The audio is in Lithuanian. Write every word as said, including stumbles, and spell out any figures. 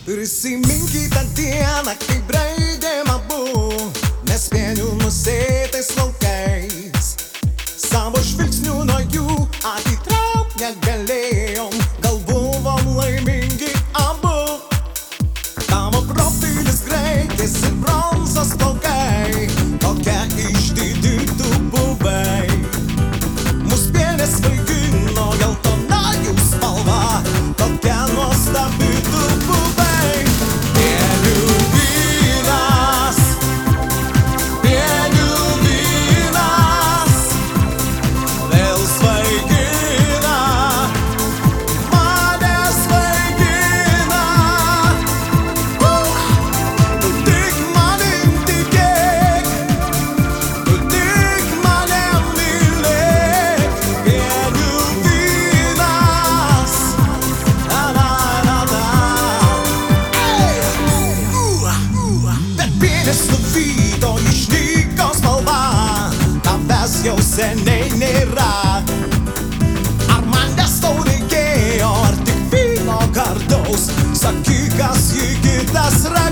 Prisimink kitą dieną, kai braidėm abu, mes vienių nusėtais laukais. Savo žvilgsnių nuo jų atitrauk negalėjom, gal buvom laimingi abu. Tavo profilis greitis ir bronzos plaukai, tokia išdidi tu buvai. Mus vienės vaidino geltona jų spalva, tokia nuostabi tu buvai. Pienių vynas, pienių vynas, vėl svaigina, mane svaigina. Tu tik manim tikėk, tu tik manim mylėk. Pienių vynas, na na na na. Bet pienis nuvydo, išnyko spalva, tavęs jau seniai nėra. Ar manęs tau reikėjo, ar tik vyno gardaus, sakyk, kas jį kitas ragina.